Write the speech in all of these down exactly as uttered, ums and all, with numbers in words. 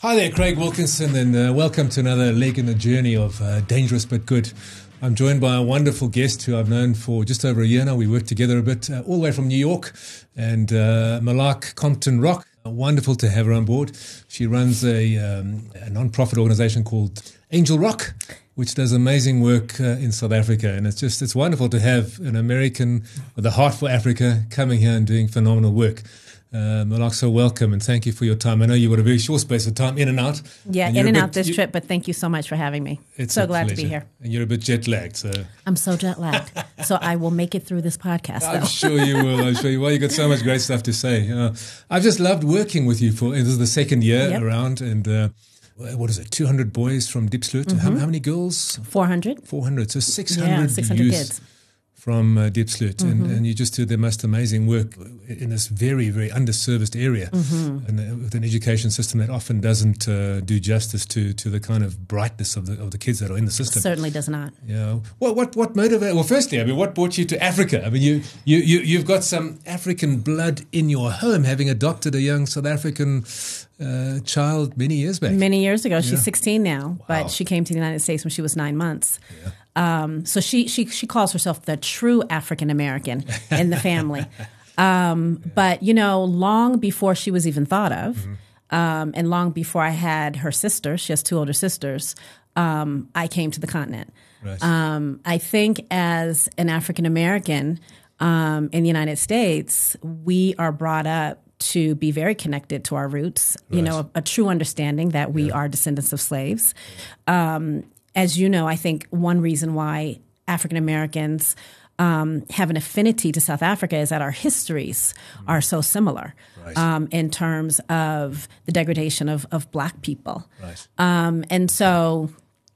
Hi there, Craig Wilkinson, and uh, welcome to another leg in the journey of uh, Dangerous But Good. I'm joined by a wonderful guest who I've known for just over a year now. We worked together a bit, uh, all the way from New York, and uh, Malak Compton Rock. Wonderful to have her on board. She runs a, um, a non-profit organization called Angel Rock, which does amazing work uh, in South Africa. And it's just, it's wonderful to have an American with a heart for Africa coming here and doing phenomenal work. Uh, Malak, so welcome and thank you for your time. I know you've got a very short space of time in and out. Yeah, and in and bit, out this you, trip, but thank you so much for having me. It's so a glad pleasure. to be here. And you're a bit jet lagged. So I'm so jet lagged. so I will make it through this podcast, though. I'm sure you will. I'm sure you will. You've got so much great stuff to say. Uh, I've just loved working with you for, this is the second year yep. around, and uh, what is it, two hundred boys from Diepsloot. Mm-hmm. How, how many girls? four hundred. four hundred. So six hundred, yeah, six hundred youth kids. From uh, Diepsloot, Mm-hmm. and, and you just do the most amazing work in this very, very underserviced area, mm-hmm. and uh, with an education system that often doesn't uh, do justice to to the kind of brightness of the of the kids that are in the system. Certainly does not. Yeah. What what what motivated? Well, firstly, I mean, what brought you to Africa? I mean, you you you you've got some African blood in your home, having adopted a young South African uh, child many years back. Many years ago. She's yeah. sixteen now, Wow. but she came to the United States when she was nine months. Yeah. Um, so she she she calls herself the true African American in the family. Um, yeah. But you know, long before she was even thought of, mm-hmm. um, and long before I had her sister, she has two older sisters. Um, I came to the continent. Right. Um, I think as an African American um, in the United States, we are brought up to be very connected to our roots. Right. You know, a, a true understanding that we yeah. are descendants of slaves. Um, As you know, I think one reason why African Americans um, have an affinity to South Africa is that our histories mm-hmm. are so similar right. um, in terms of the degradation of, of Black people. Right. Um, and so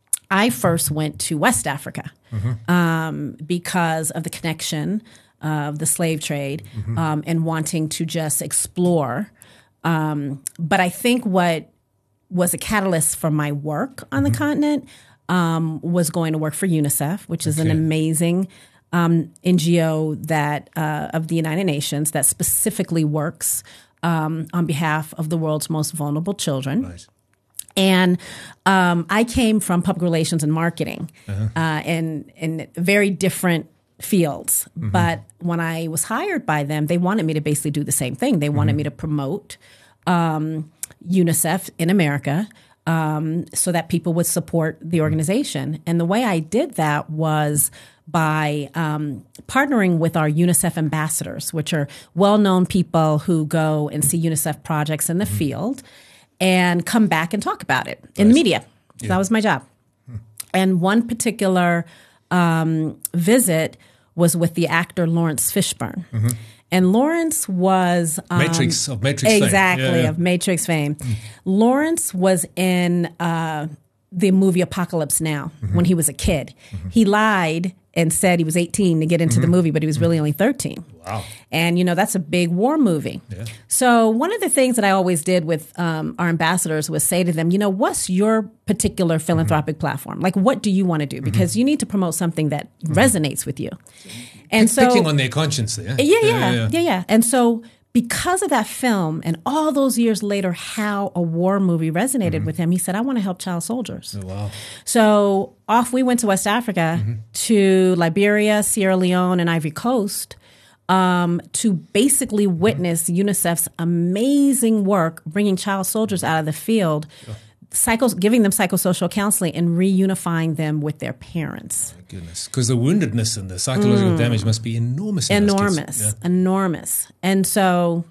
I first went to West Africa mm-hmm. um, because of the connection of the slave trade mm-hmm. um, and wanting to just explore. Um, but I think what was a catalyst for my work on mm-hmm. the continent Um, was going to work for UNICEF, which is okay. an amazing um, N G O that uh, of the United Nations that specifically works um, on behalf of the world's most vulnerable children. Right. And um, I came from public relations and marketing uh-huh. uh, in, in very different fields. Mm-hmm. But when I was hired by them, they wanted me to basically do the same thing. They wanted mm-hmm. me to promote um, UNICEF in America, Um, so that people would support the organization. And the way I did that was by um, partnering with our UNICEF ambassadors, which are well-known people who go and see UNICEF projects in the mm-hmm. field and come back and talk about it in the media. So yeah. that was my job. Hmm. And one particular um, visit was with the actor Lawrence Fishburne. Mm-hmm. And Lawrence was um, Matrix of Matrix exactly fame. Yeah, yeah. of Matrix fame. Mm. Lawrence was in uh, the movie Apocalypse Now mm-hmm. when he was a kid. Mm-hmm. He lied and said he was eighteen to get into mm-hmm. the movie, but he was really only thirteen. Wow! And you know that's a big war movie. Yeah. So one of the things that I always did with um, our ambassadors was say to them, you know, what's your particular philanthropic mm-hmm. platform? Like, what do you want to do? Because mm-hmm. you need to promote something that mm-hmm. resonates with you. And P- so, picking on their conscience there. Yeah yeah, yeah, yeah, yeah, yeah. And so because of that film and all those years later, how a war movie resonated mm-hmm. with him, he said, I want to help child soldiers. Oh, wow. So off we went to West Africa, mm-hmm. to Liberia, Sierra Leone, and Ivory Coast um, to basically witness mm-hmm. UNICEF's amazing work bringing child soldiers out of the field, sure. Psychos, giving them psychosocial counseling and reunifying them with their parents. Oh, my goodness. Because the woundedness and the psychological mm. damage must be enormous. In enormous, yeah. enormous. And so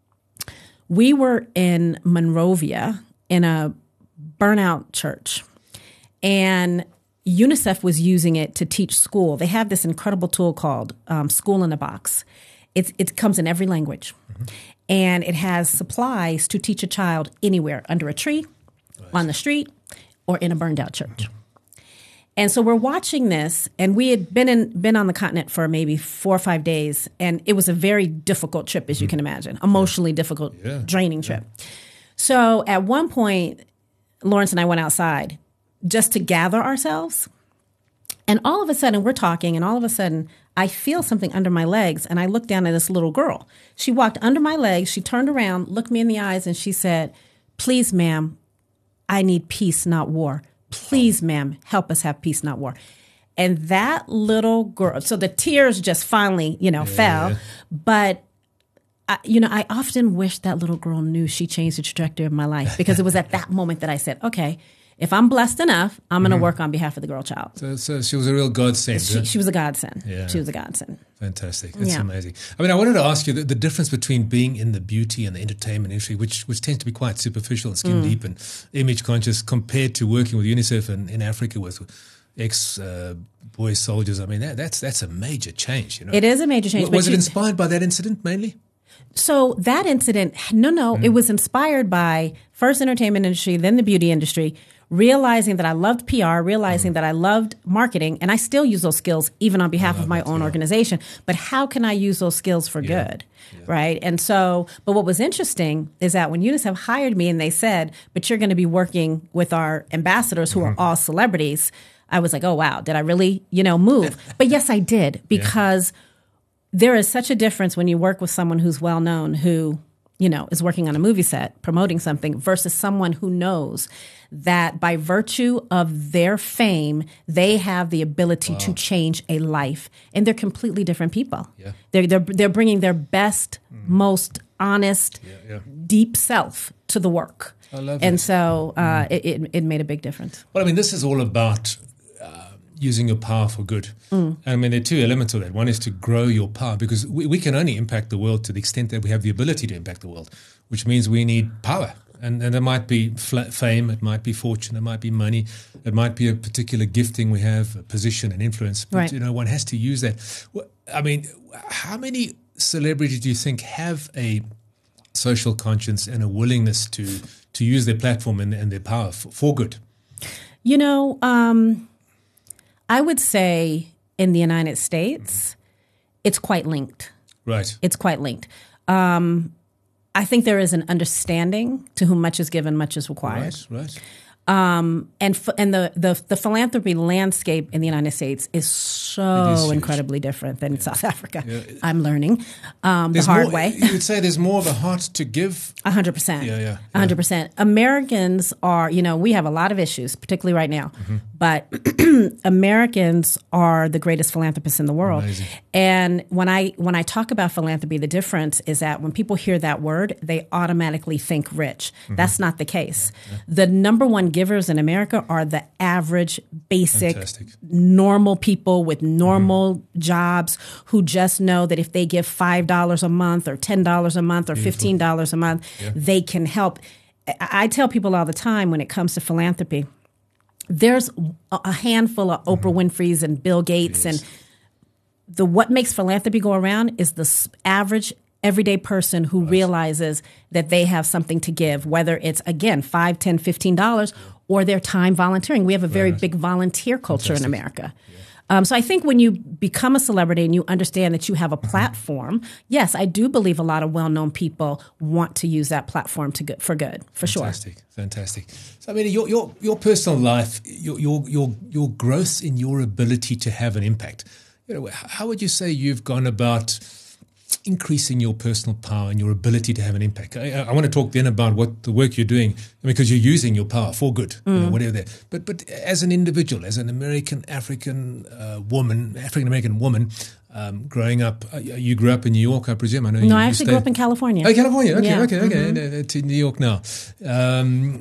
we were in Monrovia in a burnout church, and UNICEF was using it to teach school. They have this incredible tool called um, School in a Box. It's, it comes in every language, mm-hmm. and it has supplies to teach a child anywhere, under a tree, on the street, or in a burned out church. Mm-hmm. And so we're watching this, and we had been in been on the continent for maybe four or five days, and it was a very difficult trip, as mm-hmm. you can imagine, emotionally yeah. difficult, yeah. draining trip. Yeah. So at one point, Lawrence and I went outside just to gather ourselves, and all of a sudden we're talking, and all of a sudden I feel something under my legs, and I look down at this little girl. She walked under my legs, she turned around, looked me in the eyes, and she said, "Please, ma'am, I need peace, not war. Please, ma'am, help us have peace, not war. And that little girl, so the tears just finally, you know, yeah. fell. But, I, you know, I often wish that little girl knew she changed the trajectory of my life, because it was at that moment that I said, okay, if I'm blessed enough, I'm going to mm-hmm. work on behalf of the girl child. So, so she was a real godsend. She, she was a godsend. Yeah. She was a godsend. Fantastic. That's yeah. amazing. I mean, I wanted to ask you the, the difference between being in the beauty and the entertainment industry, which which tends to be quite superficial and skin mm. deep and image conscious, compared to working with UNICEF and in Africa with ex-boy uh, soldiers. I mean, that, that's that's a major change. You know, it is a major change. W- was it inspired by that incident mainly? So that incident, no, no, mm. it was inspired by first entertainment industry, then the beauty industry, realizing that I loved P R, realizing mm. that I loved marketing, and I still use those skills even on behalf of my own yeah. organization. But how can I use those skills for yeah. good, yeah. right? And so, but what was interesting is that when UNICEF hired me and they said, but you're going to be working with our ambassadors who mm-hmm. are all celebrities, I was like, oh, wow, did I really, you know, move? But yes, I did, because yeah. there is such a difference when you work with someone who's well known, who, you know, is working on a movie set, promoting something, versus someone who knows that by virtue of their fame, they have the ability wow. to change a life. And they're completely different people. Yeah. They're, they're, they're bringing their best, mm. most honest, yeah, yeah. deep self to the work. I love and it. so uh, mm. it, it, it made a big difference. Well, I mean, this is all about uh, using your power for good. Mm. I mean, there are two elements of that. One is to grow your power, because we, we can only impact the world to the extent that we have the ability to impact the world, which means we need power. And, and it might be fame, it might be fortune, it might be money, it might be a particular gifting we have, a position and influence. But, right. you know, one has to use that. I mean, how many celebrities do you think have a social conscience and a willingness to to use their platform and, and their power for, for good? You know, um, I would say in the United States, it's quite linked. Right. It's quite linked. Um I think there is an understanding to whom much is given, much is required. Right, right. Um, and f- and the, the the philanthropy landscape in the United States is so is incredibly different than yeah. South Africa. Yeah. I'm learning um, the hard more, way. You would say there's more of a heart to give? A hundred percent. Yeah, yeah. A hundred percent. Americans are, you know, we have a lot of issues, particularly right now, mm-hmm. but Americans are the greatest philanthropists in the world. Amazing. And when I when I talk about philanthropy, the difference is that when people hear that word, they automatically think rich. Mm-hmm. That's not the case. Yeah, yeah. The number one givers in America are the average, basic, Fantastic. normal people with normal mm-hmm. jobs who just know that if they give five dollars a month or ten dollars a month or Beautiful. fifteen dollars a month, yeah. they can help. I tell people all the time when it comes to philanthropy, there's a handful of mm-hmm. Oprah Winfrey's and Bill Gates, yes. and the what makes philanthropy go around is the average everyday person who right. realizes that they have something to give, whether it's, again, five, ten, fifteen dollars or their time volunteering. We have a very right. big volunteer culture Fantastic. in America. Yeah. Um, so I think when you become a celebrity and you understand that you have a platform, mm-hmm. yes, I do believe a lot of well-known people want to use that platform to good, for good, for Fantastic. sure. Fantastic. So I mean, your your your personal life, your your your your growth in your ability to have an impact. You know, how would you say you've gone about increasing your personal power and your ability to have an impact? I, I want to talk then about what the work you're doing, because you're using your power for good, mm. you know, whatever that. But but as an individual, as an American African uh, woman, African American woman, um, growing up, uh, you grew up in New York, I presume. I know. No, you, I you actually stayed, grew up in California. Oh, California. Okay, yeah. okay, okay. Mm-hmm. To New York now. Um,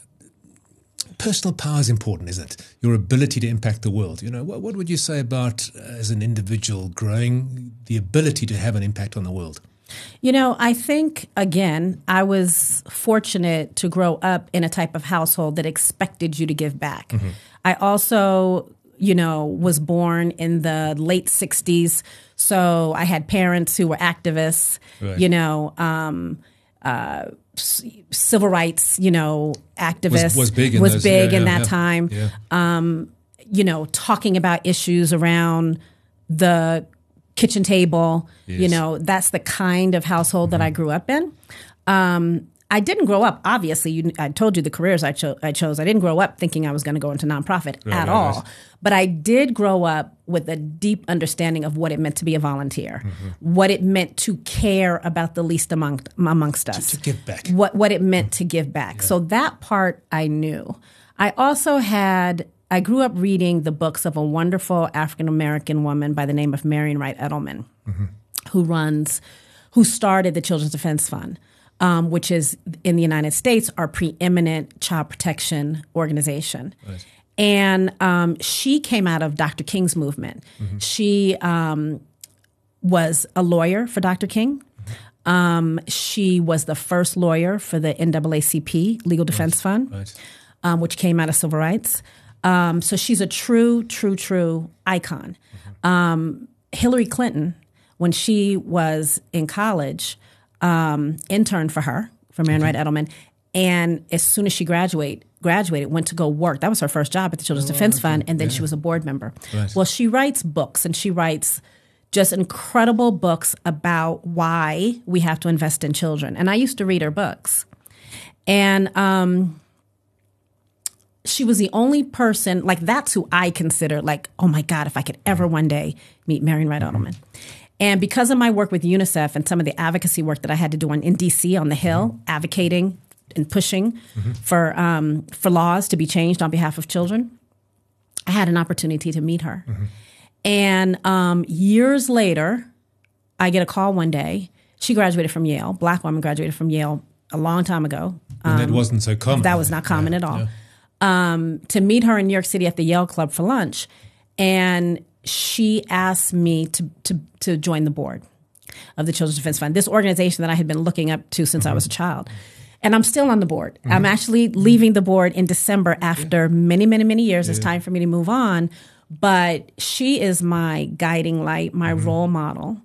Personal power is important, isn't it? Your ability to impact the world. You know, what, what would you say about, uh, as an individual, growing the ability to have an impact on the world? You know, I think, again, I was fortunate to grow up in a type of household that expected you to give back. Mm-hmm. I also, you know, was born in the late sixties, so I had parents who were activists, right. you know, um, uh, civil rights, you know, activists was, was big in, was those, big yeah, in yeah, that yeah. time. Yeah. Um, you know, talking about issues around the kitchen table. Yes. You know, that's the kind of household mm-hmm. that I grew up in. Um, I didn't grow up, obviously, you, I told you the careers I, cho- I chose. I didn't grow up thinking I was going to go into nonprofit right, at right, all. Right. But I did grow up with a deep understanding of what it meant to be a volunteer, mm-hmm. what it meant to care about the least among, amongst us. To, to give back. What, what it meant to give back. Yeah. So that part I knew. I also had, I grew up reading the books of a wonderful African-American woman by the name of Marian Wright Edelman, mm-hmm. who runs, who started the Children's Defense Fund. Um, which is in the United States our preeminent child protection organization. Right. And um, she came out of Doctor King's movement. Mm-hmm. She um, was a lawyer for Doctor King. Mm-hmm. Um, she was the first lawyer for the N double A C P, Legal Defense right. Fund, right. Um, which came out of civil rights. Um, so she's a true, true, true icon. Mm-hmm. Um, Hillary Clinton, when she was in college, Um, interned for her, for Marian Wright Edelman, and as soon as she graduate, graduated, went to go work. That was her first job at the Children's oh, Defense okay. Fund, and then yeah. she was a board member. Right. Well, she writes books, and she writes just incredible books about why we have to invest in children. And I used to read her books. And um, she was the only person, like that's who I consider, like, oh my God, if I could ever one day meet Marian Wright Edelman. Mm-hmm. And because of my work with UNICEF and some of the advocacy work that I had to do on, in D C on the Hill, mm-hmm. advocating and pushing mm-hmm. for um, for laws to be changed on behalf of children, I had an opportunity to meet her. Mm-hmm. And um, years later, I get a call one day. She graduated from Yale. Black woman graduated from Yale a long time ago. Um, and that wasn't so common. That was not common yeah, at all. Yeah. Um, to meet her in New York City at the Yale Club for lunch. And she asked me to, to to join the board of the Children's Defense Fund, this organization that I had been looking up to since mm-hmm. I was a child. And I'm still on the board. Mm-hmm. I'm actually leaving the board in December after yeah. many, many, many years. Yeah. It's time for me to move on. But she is my guiding light, my mm-hmm. role model,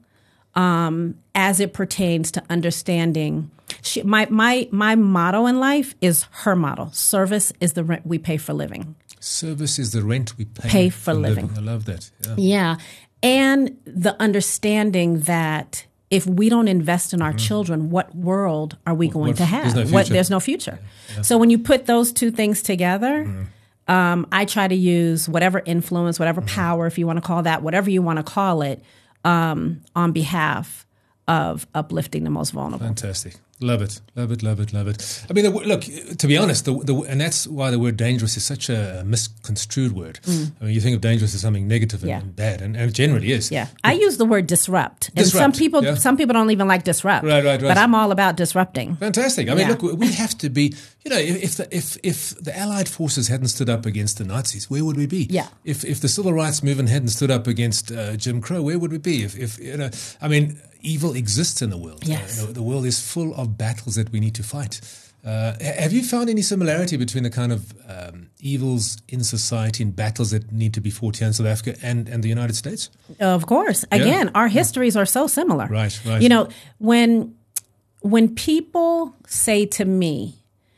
um, as it pertains to understanding. She, my, my, my motto in life is her motto. Service is the rent we pay for living. Service is the rent we pay, pay for, for living. living. I love that. Yeah. yeah. And the understanding that if we don't invest in our mm. children, what world are we going what, to have? There's no what, future. There's no future. Yeah. Yeah. So when you put those two things together, mm. um, I try to use whatever influence, whatever mm. power, if you want to call that, whatever you want to call it, um, on behalf of uplifting the most vulnerable. Fantastic. Love it, love it, love it, love it. I mean, the, look, to be honest, the, the, and that's why the word dangerous is such a misconstrued word. Mm. I mean, you think of dangerous as something negative and, yeah. and bad, and, and it generally is. Yeah, but I use the word disrupt, and disrupt, some people, yeah. some people don't even like disrupt. Right, right, right. But I'm all about disrupting. Fantastic. I mean, yeah. look, we have to be. You know, if the, if if the Allied forces hadn't stood up against the Nazis, where would we be? Yeah. If if the civil rights movement hadn't stood up against uh, Jim Crow, where would we be? If if you know, I mean. Evil exists in the world. Yes. Uh, the, the world is full of battles that we need to fight. Uh, have you found any similarity between the kind of um, evils in society and battles that need to be fought here in South Africa and, and the United States? Of course. Again, yeah. our histories are so similar. Right, right. You know, when when people say to me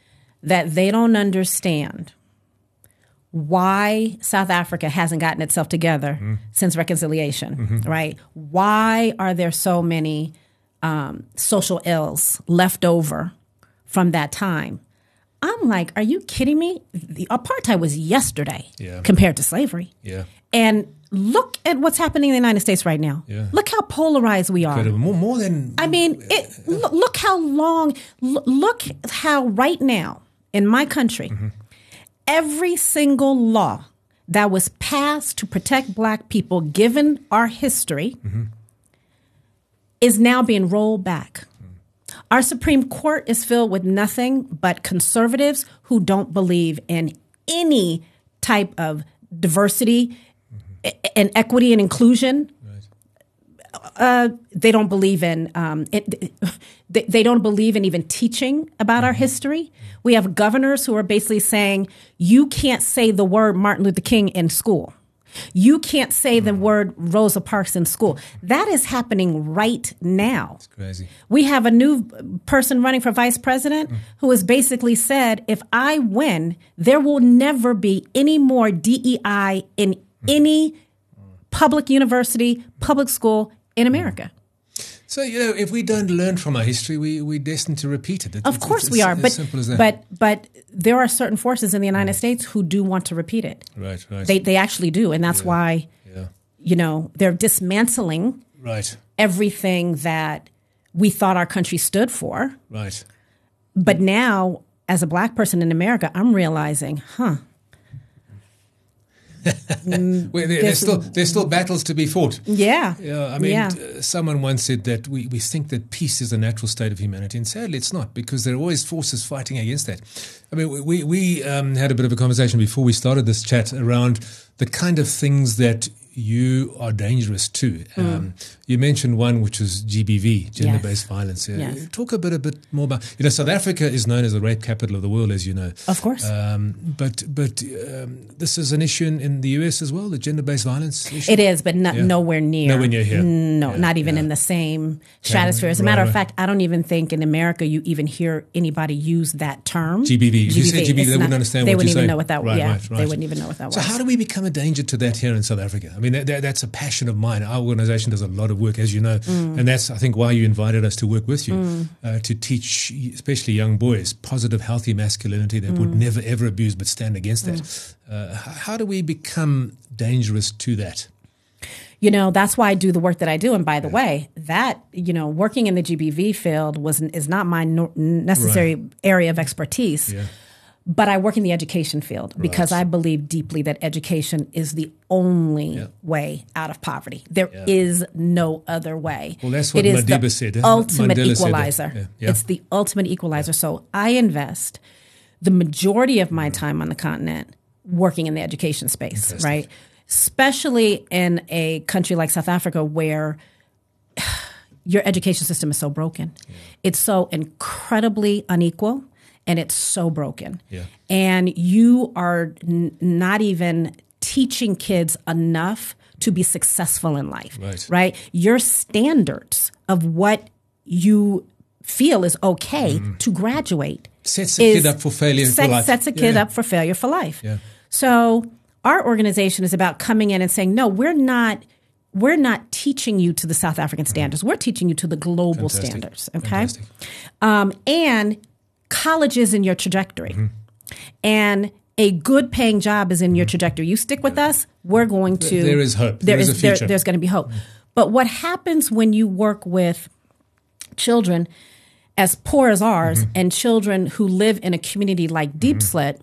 that they don't understand why South Africa hasn't gotten itself together mm. since reconciliation, mm-hmm. right? Why are there so many um, social ills left over from that time? I'm like, are you kidding me? The apartheid was yesterday yeah. compared to slavery. Yeah. And look at what's happening in the United States right now. Yeah. Look how polarized we are. More, more than... I mean, it, look, look how long... Look how right now in my country... Mm-hmm. Every single law that was passed to protect Black people, given our history, mm-hmm. is now being rolled back. Mm. Our Supreme Court is filled with nothing but conservatives who don't believe in any type of diversity mm-hmm. and equity and inclusion. Uh, they don't believe in um, it, they, they don't believe in even teaching about mm-hmm. our history. We have governors who are basically saying you can't say the word Martin Luther King in school. You can't say mm-hmm. the word Rosa Parks in school. That is happening right now. It's crazy. We have a new person running for vice president mm-hmm. who has basically said, if I win, there will never be any more D E I in mm-hmm. any public university, public school in America. So, you know, if we don't learn from our history, we, we're destined to repeat it. It of it's, course it's, we are, as but, simple as that. but but there are certain forces in the United States who do want to repeat it. Right, right. They, they actually do, and that's Yeah. why, yeah. you know, they're dismantling Right, everything that we thought our country stood for. right. But now, as a black person in America, I'm realizing, huh, Well, there, there's still there's still battles to be fought. yeah. Yeah, I mean, Yeah. uh, someone once said that we, we think that peace is a natural state of humanity, and sadly, it's not, because there are always forces fighting against that. I mean, we we um, had a bit of a conversation before we started this chat around the kind of things that you are dangerous to. Um, you mentioned one, which was G B V, gender-based violence. Uh, Yes. Talk a bit a bit more about. You know, South Africa is known as the rape capital of the world, as you know. Of course. Um, but but um, this is an issue in, in the U S as well, the gender-based violence issue. It is, but not, Yeah. nowhere near. Nowhere near here. No, Yeah, not even yeah. in the same stratosphere. As a right, matter of right. fact, I don't even think in America you even hear anybody use that term. G B V. If you said G B V, It's they not- wouldn't understand They what wouldn't you're even saying. know what that. Right, yeah, right, they right. wouldn't even know what that So was. how do we become a danger to that here in South Africa? I mean, that, that, that's a passion of mine. Our organization does a lot of work, as you know, Mm. and that's, I think, why you invited us to work with you, uh, to teach, especially young boys, positive, healthy masculinity that Mm. would never, ever abuse but stand against that. Uh, h- how do we become dangerous to that? You know, that's why I do the work that I do. And by the way, that, you know, working in the G B V field was is not my no, necessary Right. area of expertise. Yeah. But I work in the education field because Right. I believe deeply that education is the only Yeah. way out of poverty. There Yeah. is no other way. Well, that's what it is Madiba the said. ultimate Mandela said that. equalizer. Yeah. Yeah. It's the ultimate equalizer. So I invest the majority of my time on the continent working in the education space, Fantastic. right? Especially in a country like South Africa where your education system is so broken. Yeah. It's so incredibly unequal and it's so broken. Yeah. And you are n- not even teaching kids enough to be successful in life, Right. right? Your standards of what you feel is okay to graduate Sets a is- kid up for failure set- for life. Sets a kid Yeah. up for failure for life. Yeah. So our organization is about coming in and saying, no, we're not we're not teaching you to the South African standards. We're teaching you to the global Fantastic. standards. Okay. Fantastic. Um, and college is in your trajectory. Mm-hmm. And a good paying job is in your trajectory. You stick with us, we're going to There is hope. There There is a there- future. there's going to be hope. But what happens when you work with children as poor as ours Mm-hmm. and children who live in a community like Deep Slit,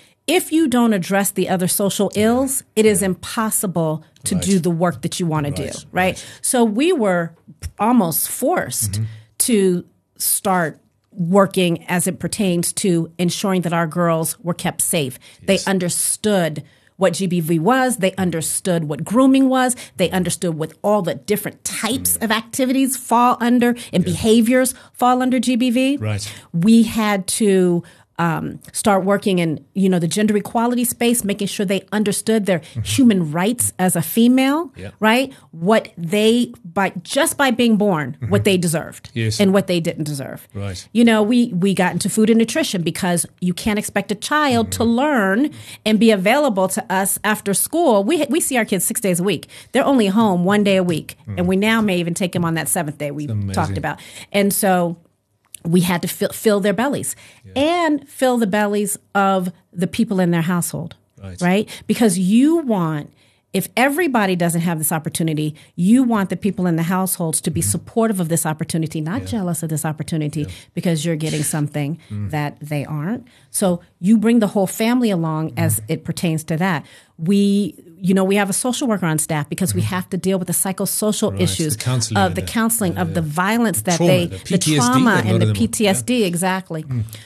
if you don't address the other social ills, it is impossible to Right. do the work that you want to Right, do, right? So we were almost forced Mm-hmm. to start working as it pertains to ensuring that our girls were kept safe. They understood what G B V was. They understood what grooming was. They understood what all the different types Mm. of activities fall under and behaviors fall under G B V. Right. We had to um, start working in, you know, the gender equality space, making sure they understood their human rights as a female, Mm-hmm. Yeah. right? What they, by just by being born, what they deserved Yes. and what they didn't deserve. Right. You know, we we got into food and nutrition because you can't expect a child to learn and be available to us after school. We we see our kids six days a week. They're only home one day a week, and we now may even take them on that seventh day we amazing. talked about. And so we had to fill, fill their bellies and fill the bellies of the people in their household, Right. right? Because you want, if everybody doesn't have this opportunity, you want the people in the households to be supportive of this opportunity, not jealous of this opportunity because you're getting something that they aren't. So you bring the whole family along as it pertains to that. We, you know, we have a social worker on staff because we have to deal with the psychosocial Right, issues the counseling of and the the- counseling, of the violence that trauma, they, the the, P T S D trauma that a lot and of the them- P T S D, exactly.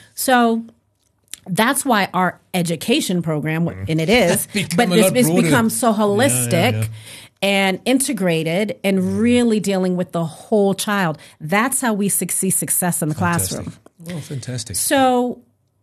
So that's why our education program, and it is, Become but a this lot it's broader. become so holistic Yeah, yeah, yeah. and integrated and really dealing with the whole child. That's how we see success in the classroom. Fantastic. Well, fantastic. So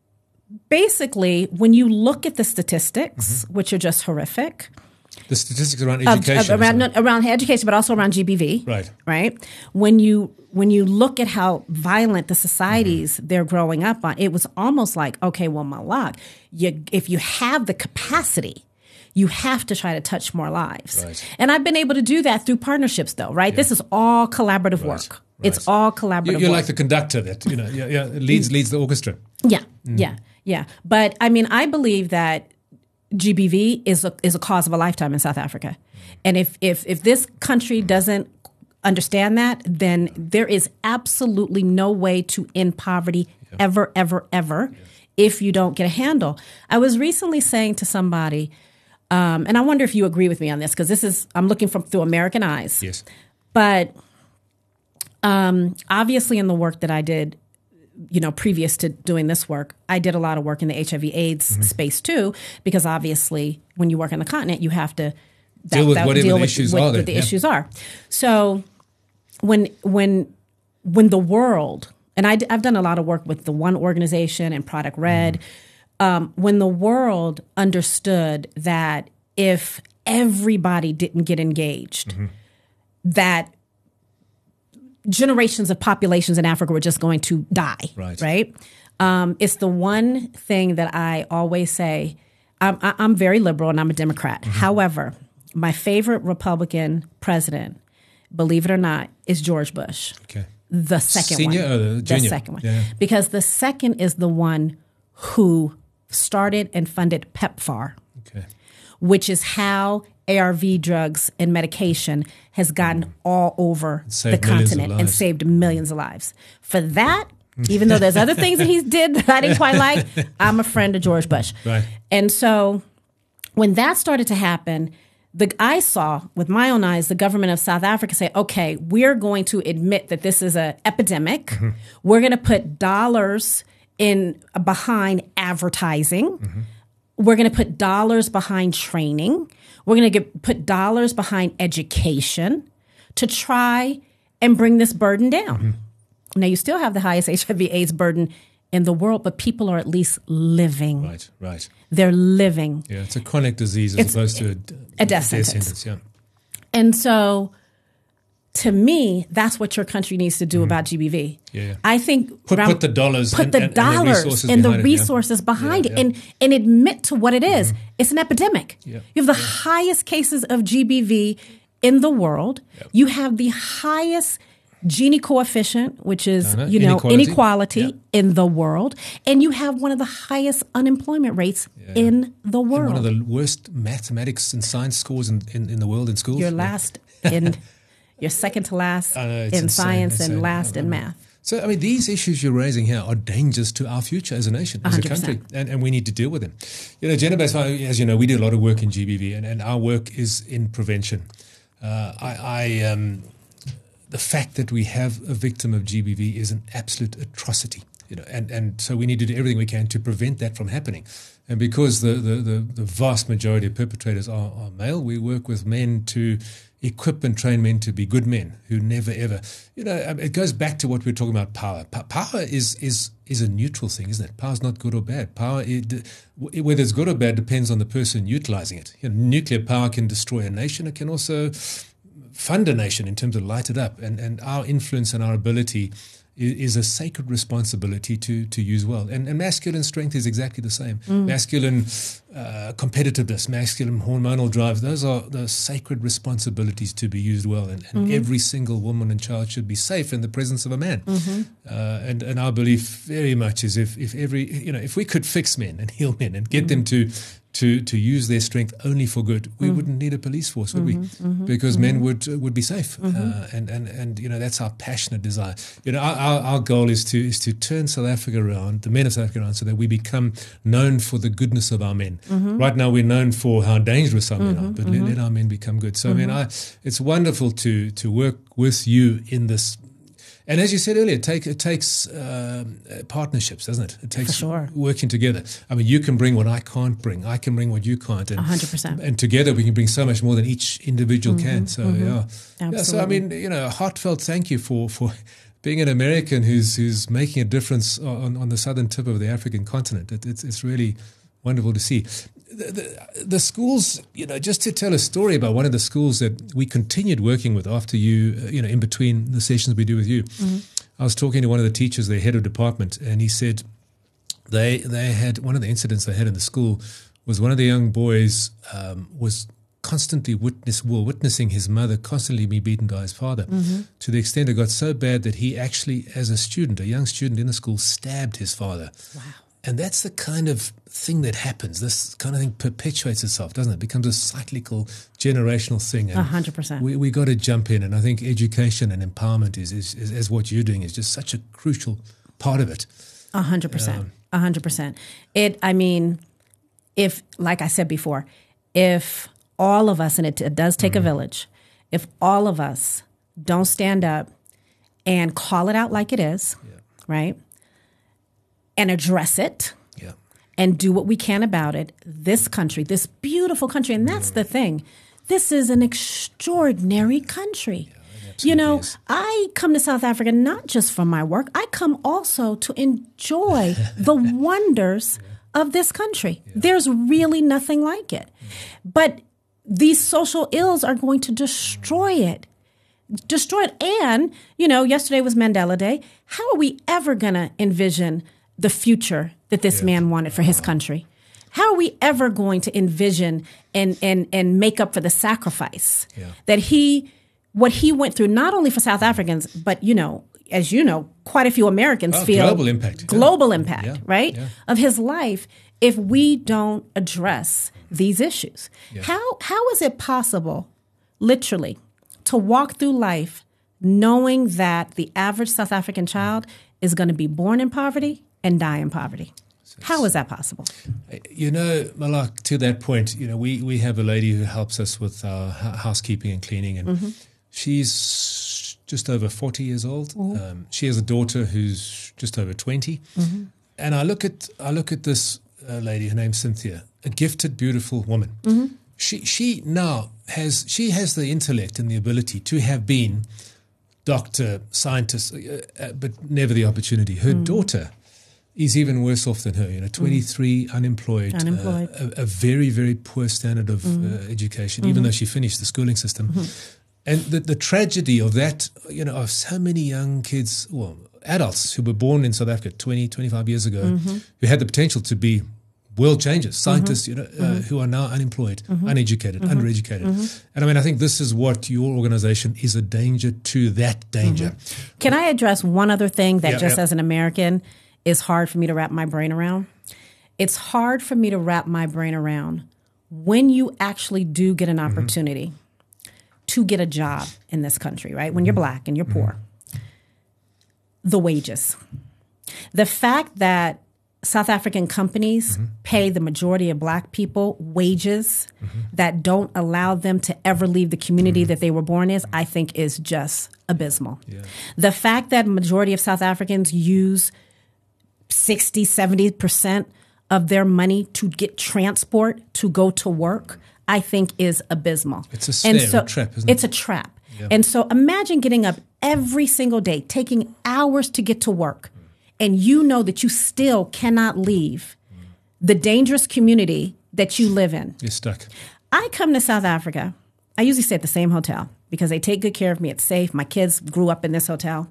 basically, when you look at the statistics, Mm-hmm. which are just horrific, The statistics around of- education. of- around, so- not around education, but also around G B V. Right. Right. When you when you look at how violent the societies they're growing up on, it was almost like, okay, well, Malak, you if you have the capacity, you have to try to touch more lives. Right. And I've been able to do that through partnerships, though, right? Yeah. This is all collaborative right. work. Right. It's all collaborative You're, you're work. like the conductor that, you know, yeah, yeah, leads leads the orchestra. Yeah, mm. yeah, yeah. But I mean, I believe that G B V is a, is a cause of a lifetime in South Africa. And if, if, if this country doesn't understand that, then there is absolutely no way to end poverty yeah. ever, ever, ever yeah. if you don't get a handle. I was recently saying to somebody, um, and I wonder if you agree with me on this, because this is, I'm looking from through American eyes. Yes. But um, obviously in the work that I did, you know, previous to doing this work, I did a lot of work in the H I V AIDS mm-hmm. space too, because obviously when you work on the continent, you have to that, deal with that, whatever deal the with, issues with, are. What Then, the yeah. issues are. So when when when the world, and I, I've done a lot of work with the One Organization and Product Red, mm-hmm. um, when the world understood that if everybody didn't get engaged, mm-hmm. that generations of populations in Africa were just going to die, right? right? Um, it's the one thing that I always say. I'm, I'm very liberal and I'm a Democrat. Mm-hmm. However, my favorite Republican president, believe it or not, is George Bush. Okay. The second Senior one. or the junior? The second one. Yeah. Because the second is the one who started and funded PEPFAR, okay. which is how A R V drugs and medication has gotten mm. all over the continent and saved millions of lives. For that, even though there's other things that he did that I didn't quite like, I'm a friend of George Bush. Right. And so when that started to happen, the I saw with my own eyes the government of South Africa say, okay, we're going to admit that this is an epidemic. Mm-hmm. We're going to put dollars in behind advertising. Mm-hmm. We're going to put dollars behind training. We're going to get, put dollars behind education to try and bring this burden down. Mm-hmm. Now, you still have the highest H I V AIDS burden in the world, but people are at least living. Right, right. They're living. Yeah, it's a chronic disease as it's opposed to a, a death, death sentence. sentence. Yeah. And so, to me, that's what your country needs to do mm-hmm. about G B V. Yeah, yeah. I think put, around, put the dollars put and, the and, dollars and the resources and the behind resources it, yeah. behind yeah, it, yeah. and and admit to what it is. Mm-hmm. It's an epidemic. Yeah. You have the yeah. highest cases of G B V in the world. Yeah. You have the highest Gini coefficient, which is, uh-huh. you know, inequality, inequality yeah. in the world. And you have one of the highest unemployment rates yeah. in the world. And one of the worst mathematics and science scores in, in, in the world in schools. You're last in, you're second to last know, in insane, science insane. and last in math. So, I mean, these issues you're raising here are dangers to our future as a nation, as one hundred percent. a country, and, and we need to deal with them. You know, gender-based violence, as you know, we do a lot of work in G B V, and, and our work is in prevention. Uh, I... I um, The fact that we have a victim of G B V is an absolute atrocity, you know, and, and so we need to do everything we can to prevent that from happening. And because the, the, the, the vast majority of perpetrators are, are male, we work with men to equip and train men to be good men who never ever, you know, it goes back to what we we're talking about power. Pa- power is is is a neutral thing, isn't it? Power is not good or bad. Power, it, whether it's good or bad, depends on the person utilizing it. You know, nuclear power can destroy a nation. It can also fund a nation in terms of light it up, and, and our influence and our ability is, is a sacred responsibility to to use well. And, and masculine strength is exactly the same. Mm. Masculine uh, competitiveness, masculine hormonal drive, those are the sacred responsibilities to be used well. And, and mm-hmm. every single woman and child should be safe in the presence of a man. Mm-hmm. Uh, and, and our belief very much is if, if every, you know, if we could fix men and heal men and get mm-hmm. them to to to use their strength only for good, we mm. wouldn't need a police force, would mm-hmm, we? Mm-hmm, because mm-hmm. men would uh, would be safe, mm-hmm. uh, and and and you know that's our passionate desire. You know, our, our our goal is to is to turn South Africa around, the men of South Africa around, so that we become known for the goodness of our men. Mm-hmm. Right now, we're known for how dangerous our men mm-hmm, are, but mm-hmm. let, let our men become good. So mm-hmm. I mean, I it's wonderful to to work with you in this. And as you said earlier, it, take, it takes um, partnerships, doesn't it? It takes sure. working together. I mean, you can bring what I can't bring. I can bring what you can't. And, one hundred percent. And together we can bring so much more than each individual mm-hmm, can. So, mm-hmm. yeah. Absolutely. yeah. So, I mean, you know, a heartfelt thank you for, for being an American who's who's making a difference on, on the southern tip of the African continent. It, it's, it's really wonderful to see. The, the, the schools, you know, just to tell a story about one of the schools that we continued working with after you, uh, you know, in between the sessions we do with you. Mm-hmm. I was talking to one of the teachers, their head of department, and he said they they had one of the incidents they had in the school was one of the young boys um, was constantly witness, well, witnessing his mother constantly be beaten by his father, mm-hmm. to the extent it got so bad that he actually, as a student, a young student in the school, stabbed his father. Wow. And that's the kind of thing that happens. This kind of thing perpetuates itself, doesn't it? It becomes a cyclical, generational thing. A hundred percent. We we got to jump in, and I think education and empowerment is is, is, is what you're doing is just such a crucial part of it. A hundred percent. A hundred percent. It. I mean, if like I said before, if all of us, and it, it does take mm-hmm. a village, if all of us don't stand up and call it out like it is, yeah. right? And address it yeah. and do what we can about it. This country, this beautiful country, and that's mm. the thing. This is an extraordinary country. Yeah, you know, is. I come to South Africa not just for my work. I come also to enjoy the wonders yeah. of this country. Yeah. There's really nothing like it. Mm. But these social ills are going to destroy it. Destroy it. And, you know, yesterday was Mandela Day. How are we ever going to envision the future that this yeah. man wanted for his country? How are we ever going to envision and and and make up for the sacrifice yeah. that he, what he went through, not only for South Africans, but, you know, as you know, quite a few Americans oh, feel global impact, global yeah. impact, yeah. right, yeah. of his life. If we don't address these issues, yeah. how how is it possible, literally, to walk through life knowing that the average South African child is going to be born in poverty and die in poverty? How is that possible? You know, Malak, to that point, you know, we, we have a lady who helps us with our housekeeping and cleaning, and mm-hmm. she's just over forty years old. Mm-hmm. Um, she has a daughter who's just over twenty. Mm-hmm. And I look at I look at this uh, lady, her name's Cynthia, a gifted, beautiful woman. Mm-hmm. She she now has she has the intellect and the ability to have been doctor, scientist, uh, uh, but never the opportunity. Her mm. daughter is even worse off than her. You know, twenty-three, mm. unemployed, unemployed. Uh, a, a very, very poor standard of mm. uh, education, mm-hmm. even though she finished the schooling system. Mm-hmm. And the, the tragedy of that, you know, of so many young kids, well, adults who were born in South Africa twenty, twenty-five years ago, mm-hmm. who had the potential to be world changers, scientists, mm-hmm. you know, uh, mm-hmm. who are now unemployed, mm-hmm. uneducated, mm-hmm. undereducated. Mm-hmm. And I mean, I think this is what your organization is, a danger to that danger. Mm-hmm. Can I address one other thing that yeah, just yeah. as an American is hard for me to wrap my brain around? It's hard for me to wrap my brain around when you actually do get an opportunity mm-hmm. to get a job in this country, right? When mm-hmm. you're black and you're poor. Mm-hmm. The wages. The fact that South African companies mm-hmm. pay the majority of black people wages mm-hmm. that don't allow them to ever leave the community mm-hmm. that they were born in, I think is just abysmal. Yeah. The fact that majority of South Africans use sixty, seventy percent of their money to get transport to go to work, I think is abysmal. It's a snare, so, a trap, isn't it? It's a trap. Yeah. And so imagine getting up every single day, taking hours to get to work, and you know that you still cannot leave the dangerous community that you live in. You're stuck. I come to South Africa. I usually stay at the same hotel because they take good care of me. It's safe. My kids grew up in this hotel.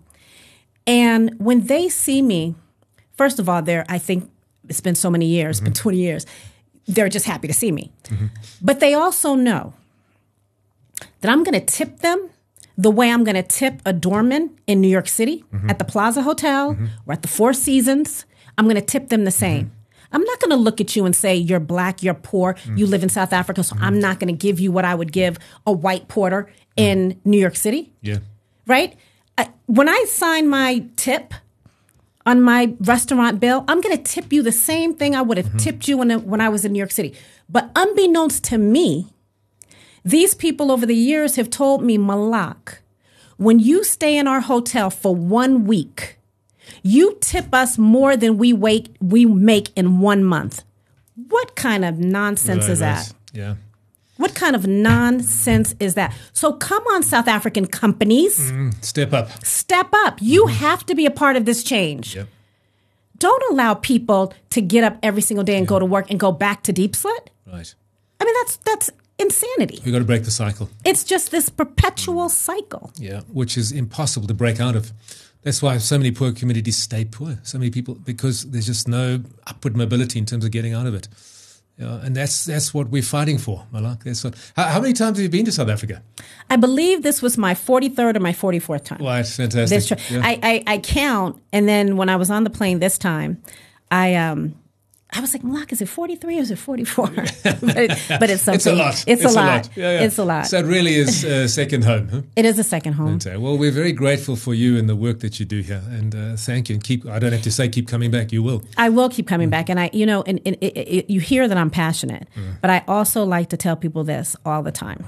And when they see me, first of all, they're, I think it's been so many years, mm-hmm. been twenty years, they're just happy to see me. Mm-hmm. But they also know that I'm going to tip them the way I'm going to tip a doorman in New York City mm-hmm. at the Plaza Hotel mm-hmm. or at the Four Seasons. I'm going to tip them the same. Mm-hmm. I'm not going to look at you and say, you're black, you're poor, mm-hmm. you live in South Africa, so mm-hmm. I'm not going to give you what I would give a white porter mm-hmm. in New York City. Yeah. Right? I, when I sign my tip on my restaurant bill, I'm going to tip you the same thing I would have mm-hmm. tipped you when, when I was in New York City. But unbeknownst to me, these people over the years have told me, Malak, when you stay in our hotel for one week, you tip us more than we wait, we make in one month. What kind of nonsense right, is right. that? Yeah. What kind of nonsense is that? So come on, South African companies. Mm, step up. Step up. You mm-hmm. have to be a part of this change. Yep. Don't allow people to get up every single day and yeah. go to work and go back to deep slit. Right. I mean, that's that's insanity. We've got to break the cycle. It's just this perpetual cycle. Yeah, which is impossible to break out of. That's why so many poor communities stay poor. So many people, because there's just no upward mobility in terms of getting out of it. Yeah, and that's that's what we're fighting for, Malak. That's what, how, how many times have you been to South Africa? I believe this was my forty-third or my forty-fourth time. Right, fantastic. This tri- yeah. I, I, I count, and then when I was on the plane this time, I um I was like, Malak, is it forty-three or is it forty-four? but, but it's something. It's a lot. It's, it's a, a lot. lot. Yeah, yeah. It's a lot. So it really is uh, second home. Huh? It is a second home. Okay. Well, we're very grateful for you and the work that you do here, and uh, thank you. And keep. I don't have to say keep coming back. You will. I will keep coming mm. back, and I, you know, and, and it, it, you hear that I'm passionate, mm. but I also like to tell people this all the time.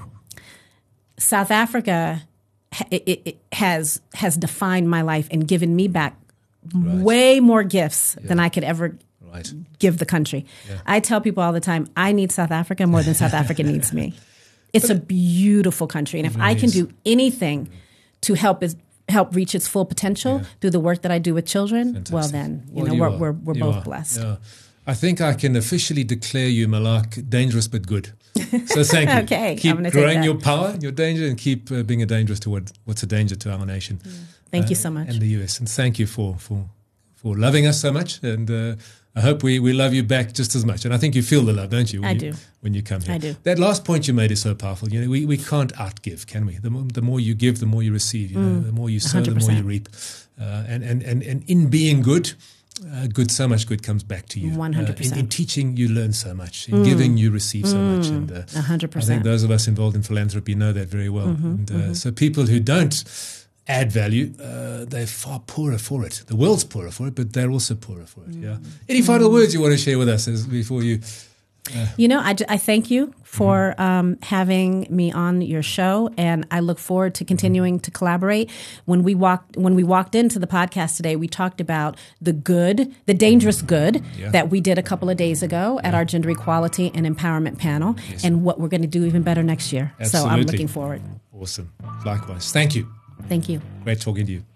South Africa, it, it, it has has defined my life and given me back right. way more gifts yeah. than I could ever. Right. Give the country. Yeah. I tell people all the time, I need South Africa more than South Africa needs me. It's a beautiful country. And if I can do anything to help is, help reach its full potential yeah. through the work that I do with children, Fantastic. well then, you well, know, you we're, we're, we're both are. blessed. Yeah. I think I can officially declare you, Malak, dangerous but good. So thank you. okay, keep growing your power, your danger, and keep uh, being a dangerous to what, what's a danger to our nation. Yeah. Thank uh, you so much. And the U S. And thank you for, for, for loving us so much. And uh, I hope we, we love you back just as much. And I think you feel the love, don't you? When I you, do. When you come here. I do. That last point you made is so powerful. You know, we, we can't outgive, can we? The more, the more you give, the more you receive. You know, mm, the more you sow, one hundred percent. the more you reap. Uh, and, and, and, and in being good, uh, good, so much good comes back to you. one hundred percent. Uh, in, in teaching, you learn so much. In mm. giving, you receive so mm. much. And uh, one hundred percent. I think those of us involved in philanthropy know that very well. Mm-hmm, and uh, mm-hmm. so people who don't add value, uh, they're far poorer for it. The world's poorer for it, but they're also poorer for it. Yeah. Any final words you want to share with us as, before you? Uh, you know, I, I thank you for mm-hmm. um, having me on your show, and I look forward to continuing to collaborate. When we walked when we walked into the podcast today, we talked about the good, the dangerous good yeah. that we did a couple of days ago at yeah. our gender equality and empowerment panel, yes. and what we're going to do even better next year. Absolutely. So I'm looking forward. Awesome. Likewise. Thank you. Thank you. Great talking to you.